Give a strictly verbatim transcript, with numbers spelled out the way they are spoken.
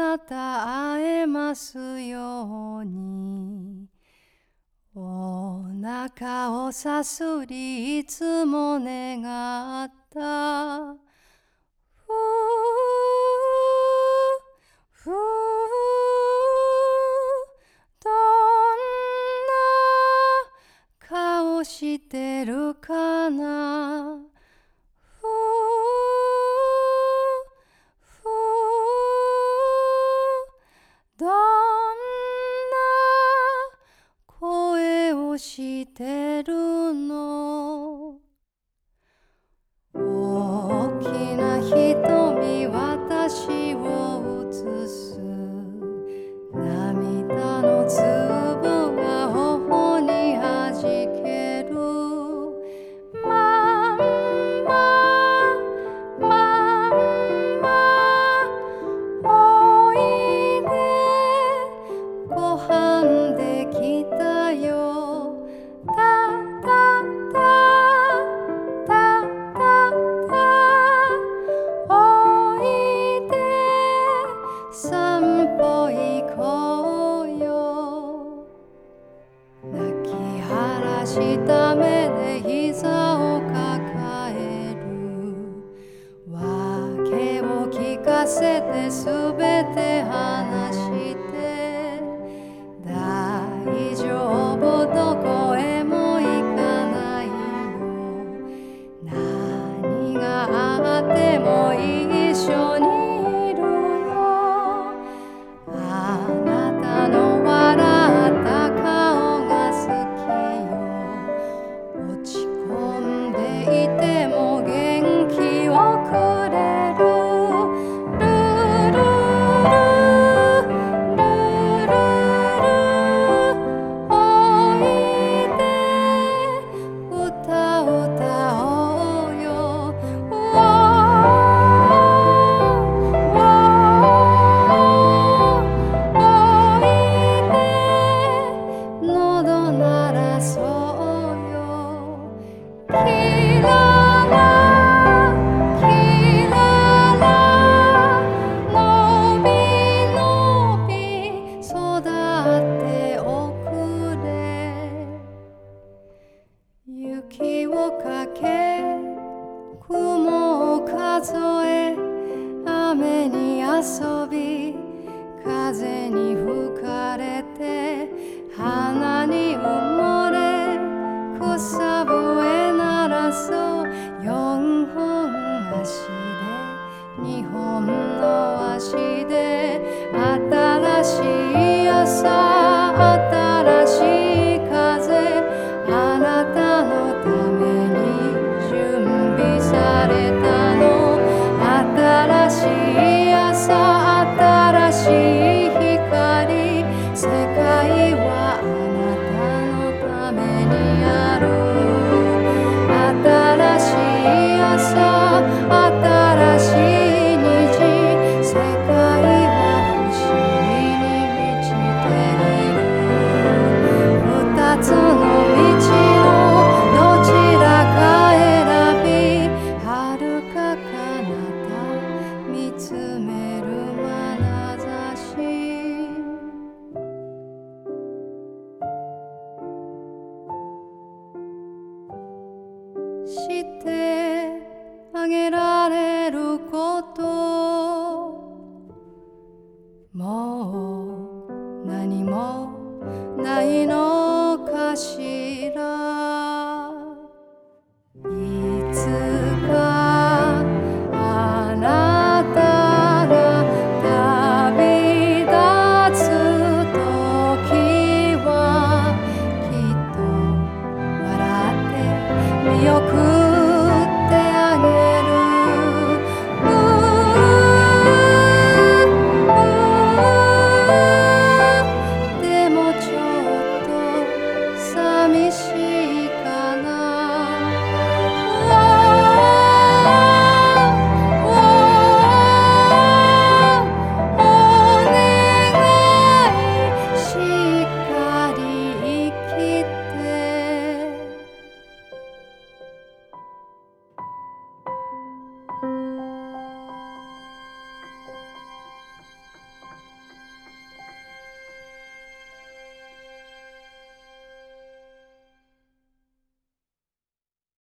また会えますように。お腹をさすりいつも願った。ふうふうどんな顔してるかな。ふうふうどんな声をしてるの。大きな瞳私を映す。涙の粒が頬にはじける。まんままんまおいでご飯できたよ。たたたたたたおいで散歩行こうよ。泣き晴らした目で膝を抱える。訳を聞かせてすべて話して大丈夫どこへも行かないよ。何があっても一緒にいるよ。あなたの笑った顔が好きよ。落ち込んでいても元気をくれる。ルルルルルルおいで歌歌おうよ。おいで喉鳴らそうよ。キララキララのびのび育っておくれ。雪をかけ雲を数え雨に遊び風に吹かれて花に埋もれ草笛鳴らそう四本足で二本の足で新しい朝新しい風あなたのために準備されたの。新しい朝新しい光世界はあなたのためにある。新しい朝新しい虹世界は星に満ちている。二つの道のどちらか選び遥か彼方見つめる眼差ししてあげられることも